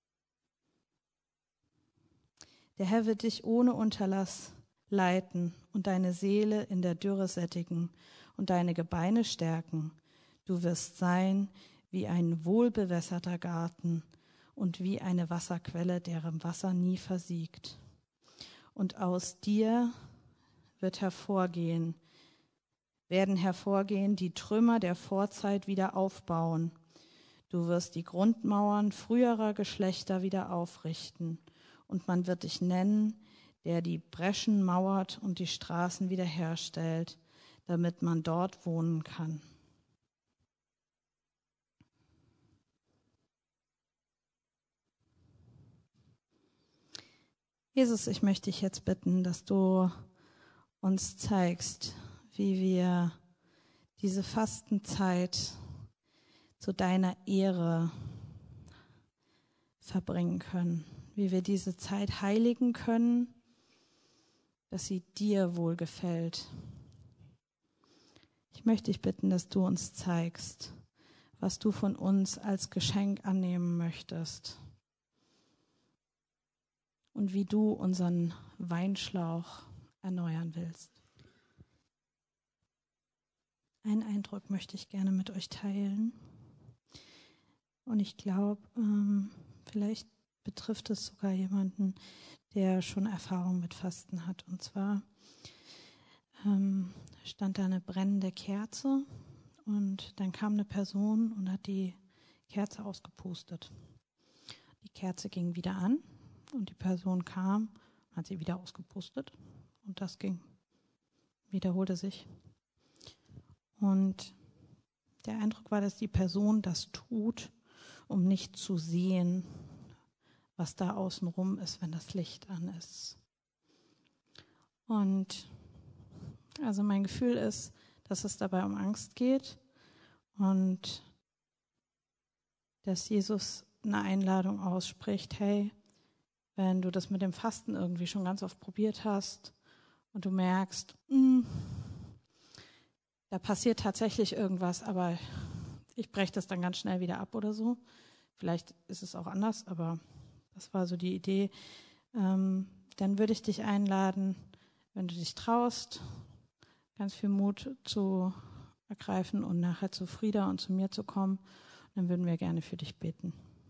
Der Herr wird dich ohne Unterlass leiten und deine Seele in der Dürre sättigen und deine Gebeine stärken. Du wirst sein wie ein wohlbewässerter Garten und wie eine Wasserquelle, deren Wasser nie versiegt. Und aus dir wird hervorgehen, werden hervorgehen, die Trümmer der Vorzeit wieder aufbauen. Du wirst die Grundmauern früherer Geschlechter wieder aufrichten und man wird dich nennen, der die Breschen mauert und die Straßen wiederherstellt, damit man dort wohnen kann. Jesus, ich möchte dich jetzt bitten, dass du uns zeigst, wie wir diese Fastenzeit zu deiner Ehre verbringen können, wie wir diese Zeit heiligen können, dass sie dir wohlgefällt. Ich möchte dich bitten, dass du uns zeigst, was du von uns als Geschenk annehmen möchtest und wie du unseren Weinschlauch erneuern willst. Einen Eindruck möchte ich gerne mit euch teilen. Und ich glaube, ähm, vielleicht betrifft es sogar jemanden, der schon Erfahrung mit Fasten hat. Und zwar ähm, stand da eine brennende Kerze und dann kam eine Person und hat die Kerze ausgepustet. Die Kerze ging wieder an und die Person kam und hat sie wieder ausgepustet. Und das ging, wiederholte sich. Und der Eindruck war, dass die Person das tut, um nicht zu sehen, was da außenrum ist, wenn das Licht an ist. Und also mein Gefühl ist, dass es dabei um Angst geht und dass Jesus eine Einladung ausspricht, hey, wenn du das mit dem Fasten irgendwie schon ganz oft probiert hast und du merkst, mh, da passiert tatsächlich irgendwas, aber ich breche das dann ganz schnell wieder ab oder so. Vielleicht ist es auch anders, aber das war so die Idee. Ähm, dann würde ich dich einladen, wenn du dich traust, ganz viel Mut zu ergreifen und nachher zu Frieda und zu mir zu kommen. Dann würden wir gerne für dich beten.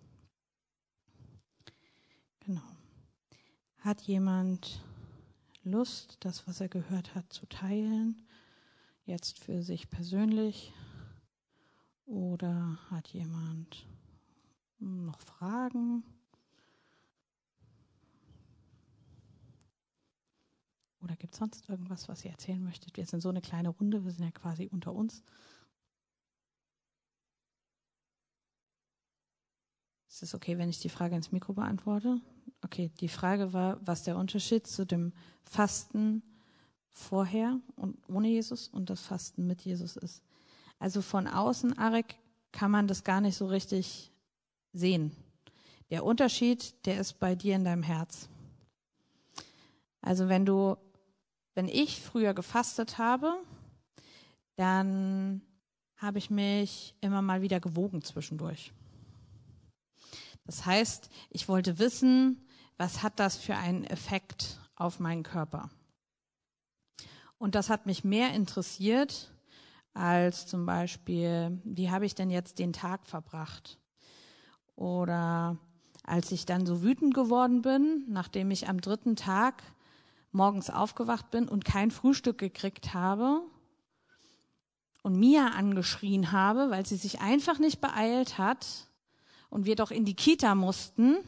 Genau. Hat jemand Lust, das, was er gehört hat, zu teilen? Jetzt für sich persönlich? Oder hat jemand noch Fragen? Oder gibt es sonst irgendwas, was ihr erzählen möchtet? Wir sind so eine kleine Runde, wir sind ja quasi unter uns. Ist es okay, wenn ich die Frage ins Mikro beantworte? Okay, die Frage war, was der Unterschied zu dem Fasten vorher und ohne Jesus und das Fasten mit Jesus ist. Also von außen, Arek, kann man das gar nicht so richtig sehen. Der Unterschied, der ist bei dir in deinem Herz. Also wenn du, wenn ich früher gefastet habe, dann habe ich mich immer mal wieder gewogen zwischendurch. Das heißt, ich wollte wissen, was hat das für einen Effekt auf meinen Körper? Und das hat mich mehr interessiert, als zum Beispiel, wie habe ich denn jetzt den Tag verbracht? Oder als ich dann so wütend geworden bin, nachdem ich am dritten Tag morgens aufgewacht bin und kein Frühstück gekriegt habe und Mia angeschrien habe, weil sie sich einfach nicht beeilt hat und wir doch in die Kita mussten,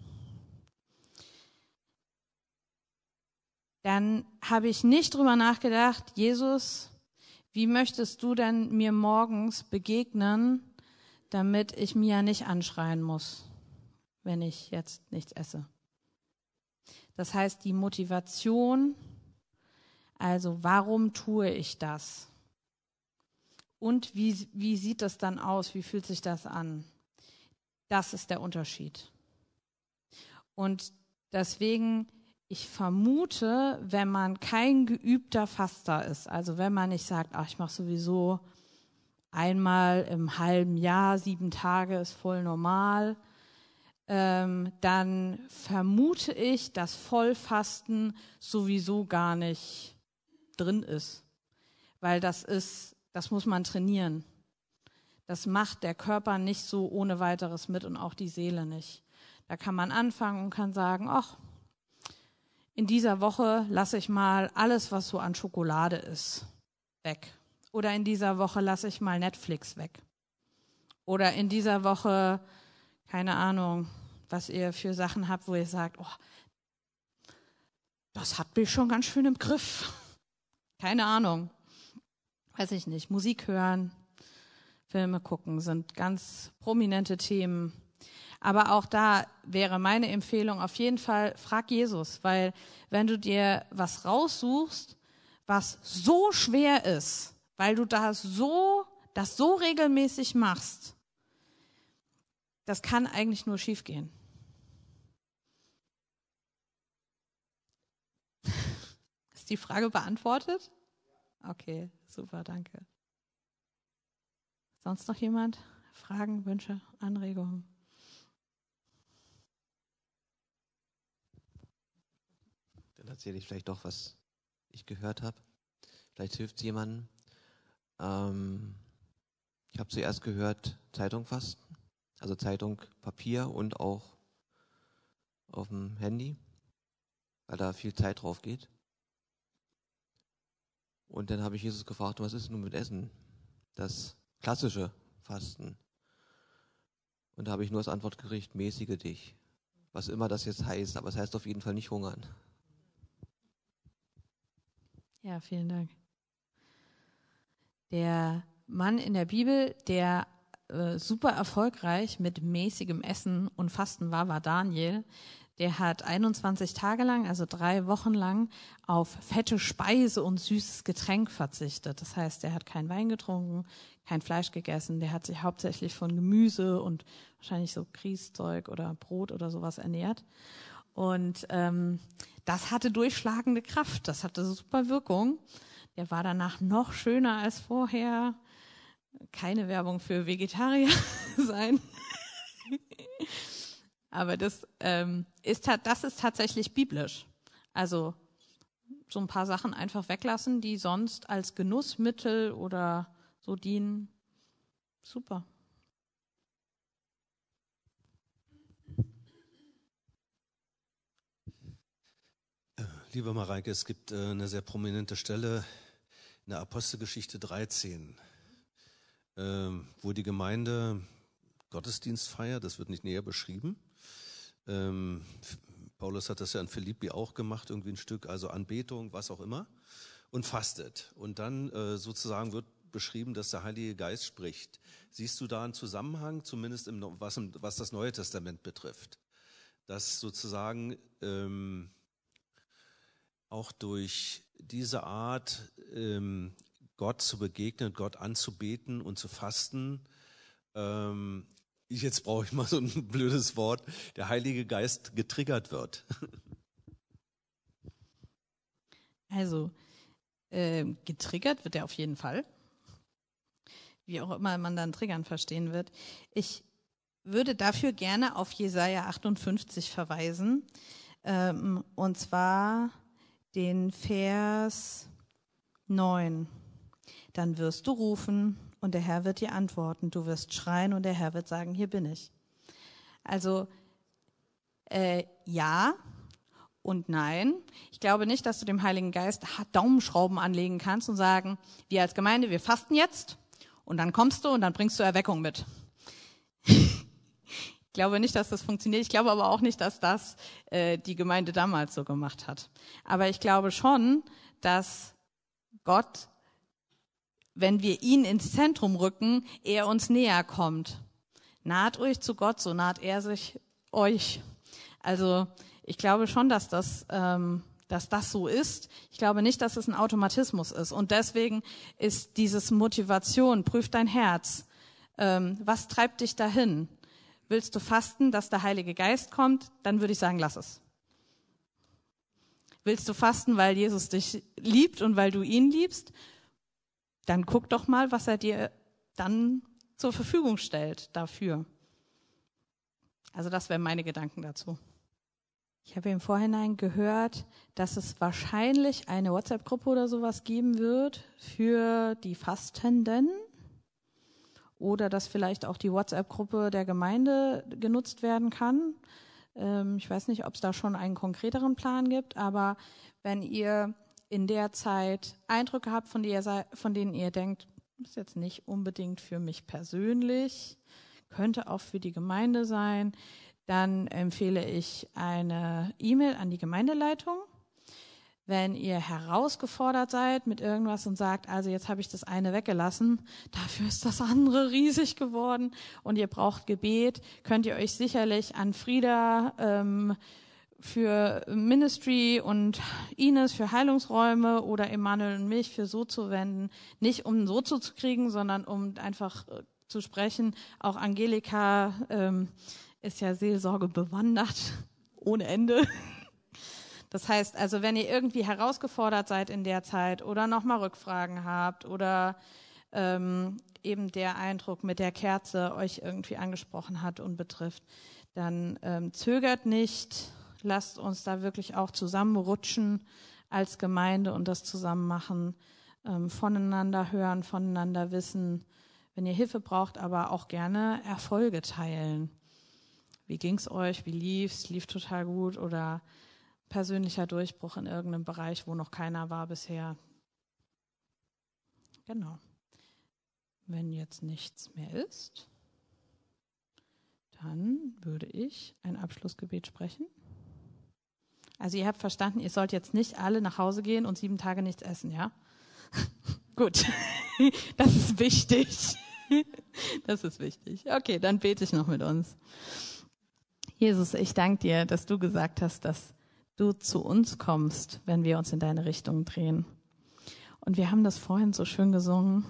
dann habe ich nicht drüber nachgedacht, Jesus, wie möchtest du denn mir morgens begegnen, damit ich Mia nicht anschreien muss, wenn ich jetzt nichts esse? Das heißt, die Motivation, also warum tue ich das? Und wie, wie sieht das dann aus? Wie fühlt sich das an? Das ist der Unterschied. Und deswegen, ich vermute, wenn man kein geübter Faster ist, also wenn man nicht sagt, ach, ich mache sowieso einmal im halben Jahr, sieben Tage ist voll normal, ähm, dann vermute ich, dass Vollfasten sowieso gar nicht drin ist. Weil das ist, das muss man trainieren. Das macht der Körper nicht so ohne weiteres mit und auch die Seele nicht. Da kann man anfangen und kann sagen, ach, in dieser Woche lasse ich mal alles, was so an Schokolade ist, weg. Oder in dieser Woche lasse ich mal Netflix weg. Oder in dieser Woche, keine Ahnung, was ihr für Sachen habt, wo ihr sagt, oh, das hat mich schon ganz schön im Griff. Keine Ahnung. Weiß ich nicht. Musik hören, Filme gucken sind ganz prominente Themen. Aber auch da wäre meine Empfehlung auf jeden Fall, frag Jesus, weil wenn du dir was raussuchst, was so schwer ist, weil du das so, das so regelmäßig machst, das kann eigentlich nur schiefgehen. Ist die Frage beantwortet? Okay, super, danke. Sonst noch jemand? Fragen, Wünsche, Anregungen?
Dann erzähle ich vielleicht doch, was ich gehört habe. Vielleicht hilft es jemandem. Ähm, ich habe zuerst gehört, Zeitung fasten. Also Zeitung, Papier und auch auf dem Handy, weil da viel Zeit drauf geht. Und dann habe ich Jesus gefragt, was ist nun mit Essen? Das klassische Fasten. Und da habe ich nur als Antwort gekriegt, mäßige dich. Was immer das jetzt heißt, aber es heißt auf jeden Fall nicht hungern.
Ja, vielen Dank. Der Mann in der Bibel, der äh, super erfolgreich mit mäßigem Essen und Fasten war, war Daniel. Der hat einundzwanzig Tage lang, also drei Wochen lang, auf fette Speise und süßes Getränk verzichtet. Das heißt, er hat keinen Wein getrunken, kein Fleisch gegessen. Der hat sich hauptsächlich von Gemüse und wahrscheinlich so Grießzeug oder Brot oder sowas ernährt. Und ähm, das hatte durchschlagende Kraft, das hatte super Wirkung. Der war danach noch schöner als vorher. Keine Werbung für Vegetarier sein. Aber das, ähm, ist, das ist tatsächlich biblisch. Also so ein paar Sachen einfach weglassen, die sonst als Genussmittel oder so dienen. Super.
Liebe Mareike, es gibt äh, eine sehr prominente Stelle in der Apostelgeschichte dreizehn, ähm, wo die Gemeinde Gottesdienst feiert. Das wird nicht näher beschrieben. Ähm, Paulus hat das ja in Philippi auch gemacht, irgendwie ein Stück, also Anbetung, was auch immer, und fastet. Und dann äh, sozusagen wird beschrieben, dass der Heilige Geist spricht. Siehst du da einen Zusammenhang, zumindest im, was, im, was das Neue Testament betrifft, dass sozusagen ähm, auch durch diese Art, ähm, Gott zu begegnen, Gott anzubeten und zu fasten, ähm, jetzt brauche ich mal so ein blödes Wort, der Heilige Geist getriggert wird.
Also, äh, getriggert wird er auf jeden Fall. Wie auch immer man dann Triggern verstehen wird. Ich würde dafür gerne auf Jesaja achtundfünfzig verweisen. Ähm, und zwar den Vers neun. Dann wirst du rufen und der Herr wird dir antworten. Du wirst schreien und der Herr wird sagen, hier bin ich. Also äh, ja und nein. Ich glaube nicht, dass du dem Heiligen Geist Daumenschrauben anlegen kannst und sagen, wir als Gemeinde, wir fasten jetzt und dann kommst du und dann bringst du Erweckung mit. Ich glaube nicht, dass das funktioniert. Ich glaube aber auch nicht, dass das äh, die Gemeinde damals so gemacht hat. Aber ich glaube schon, dass Gott, wenn wir ihn ins Zentrum rücken, er uns näher kommt. Naht euch zu Gott, so naht er sich euch. Also ich glaube schon, dass das, ähm, dass das so ist. Ich glaube nicht, dass es ein Automatismus ist. Und deswegen ist dieses Motivation, prüf dein Herz. Ähm, was treibt dich dahin? Willst du fasten, dass der Heilige Geist kommt? Dann würde ich sagen, lass es. Willst du fasten, weil Jesus dich liebt und weil du ihn liebst? Dann guck doch mal, was er dir dann zur Verfügung stellt dafür. Also das wären meine Gedanken dazu. Ich habe im Vorhinein gehört, dass es wahrscheinlich eine WhatsApp-Gruppe oder sowas geben wird für die Fastenden. Oder dass vielleicht auch die WhatsApp-Gruppe der Gemeinde genutzt werden kann. Ähm, ich weiß nicht, ob es da schon einen konkreteren Plan gibt, aber wenn ihr in der Zeit Eindrücke habt, von, die ihr, von denen ihr denkt, ist jetzt nicht unbedingt für mich persönlich, könnte auch für die Gemeinde sein, dann empfehle ich eine E-Mail an die Gemeindeleitung. Wenn ihr herausgefordert seid mit irgendwas und sagt, also jetzt habe ich das eine weggelassen, dafür ist das andere riesig geworden und ihr braucht Gebet, könnt ihr euch sicherlich an Frieda ähm, für Ministry und Ines für Heilungsräume oder Emanuel und mich für so zu wenden. Nicht um so zu kriegen, sondern um einfach äh, zu sprechen. Auch Angelika ähm, ist ja Seelsorge bewandert, ohne Ende. Das heißt, also wenn ihr irgendwie herausgefordert seid in der Zeit oder nochmal Rückfragen habt oder ähm, eben der Eindruck mit der Kerze euch irgendwie angesprochen hat und betrifft, dann ähm, zögert nicht, lasst uns da wirklich auch zusammenrutschen als Gemeinde und das zusammen machen, ähm, voneinander hören, voneinander wissen. Wenn ihr Hilfe braucht, aber auch gerne Erfolge teilen. Wie ging's euch? Wie lief's? Lief total gut oder persönlicher Durchbruch in irgendeinem Bereich, wo noch keiner war bisher. Genau. Wenn jetzt nichts mehr ist, dann würde ich ein Abschlussgebet sprechen. Also ihr habt verstanden, ihr sollt jetzt nicht alle nach Hause gehen und sieben Tage nichts essen, ja? Gut, das ist wichtig. Das ist wichtig. Okay, dann bete ich noch mit uns. Jesus, ich danke dir, dass du gesagt hast, dass du zu uns kommst, wenn wir uns in deine Richtung drehen. Und wir haben das vorhin so schön gesungen.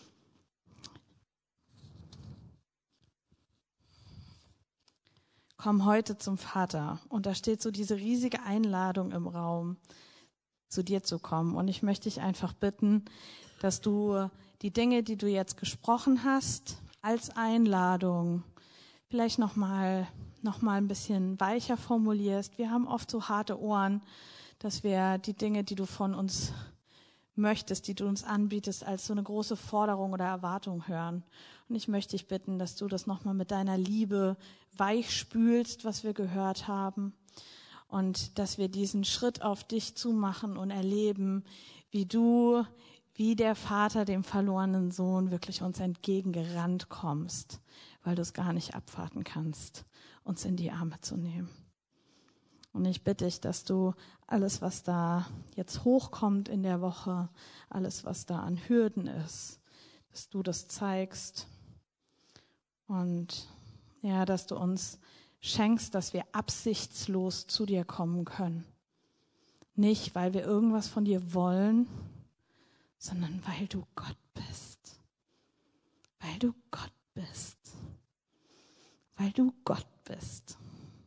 Komm heute zum Vater. Und da steht so diese riesige Einladung im Raum, zu dir zu kommen. Und ich möchte dich einfach bitten, dass du die Dinge, die du jetzt gesprochen hast, als Einladung vielleicht nochmal noch mal ein bisschen weicher formulierst. Wir haben oft so harte Ohren, dass wir die Dinge, die du von uns möchtest, die du uns anbietest, als so eine große Forderung oder Erwartung hören. Und ich möchte dich bitten, dass du das nochmal mit deiner Liebe weich spülst, was wir gehört haben. Und dass wir diesen Schritt auf dich zumachen und erleben, wie du, wie der Vater dem verlorenen Sohn wirklich uns entgegengerannt kommst, weil du es gar nicht abwarten kannst, uns in die Arme zu nehmen. Und ich bitte dich, dass du alles, was da jetzt hochkommt in der Woche, alles, was da an Hürden ist, dass du das zeigst und ja, dass du uns schenkst, dass wir absichtslos zu dir kommen können. Nicht, weil wir irgendwas von dir wollen, sondern weil du Gott bist. Weil du Gott bist. Weil du Gott bist.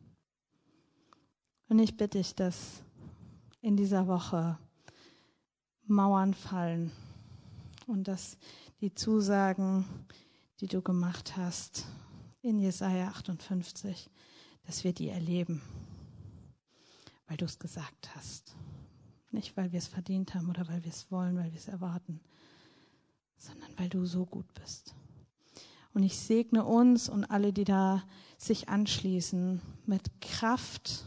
Und ich bitte dich, dass in dieser Woche Mauern fallen und dass die Zusagen, die du gemacht hast in Jesaja achtundfünfzig, dass wir die erleben, weil du es gesagt hast. Nicht, weil wir es verdient haben oder weil wir es wollen, weil wir es erwarten, sondern weil du so gut bist. Und ich segne uns und alle, die da sich anschließen, mit Kraft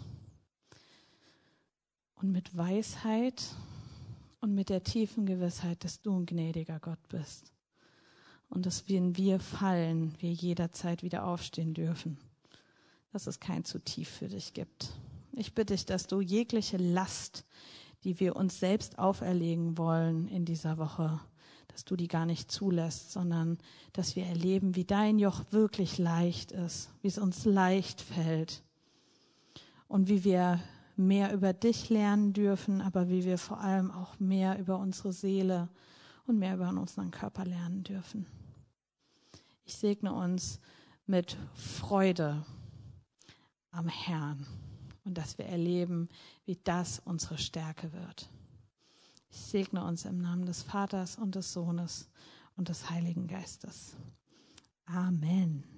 und mit Weisheit und mit der tiefen Gewissheit, dass du ein gnädiger Gott bist. Und dass, wenn wir fallen, wir jederzeit wieder aufstehen dürfen. Dass es kein zu tief für dich gibt. Ich bitte dich, dass du jegliche Last, die wir uns selbst auferlegen wollen in dieser Woche, dass du die gar nicht zulässt, sondern dass wir erleben, wie dein Joch wirklich leicht ist, wie es uns leicht fällt und wie wir mehr über dich lernen dürfen, aber wie wir vor allem auch mehr über unsere Seele und mehr über unseren Körper lernen dürfen. Ich segne uns mit Freude am Herrn und dass wir erleben, wie das unsere Stärke wird. Ich segne uns im Namen des Vaters und des Sohnes und des Heiligen Geistes. Amen.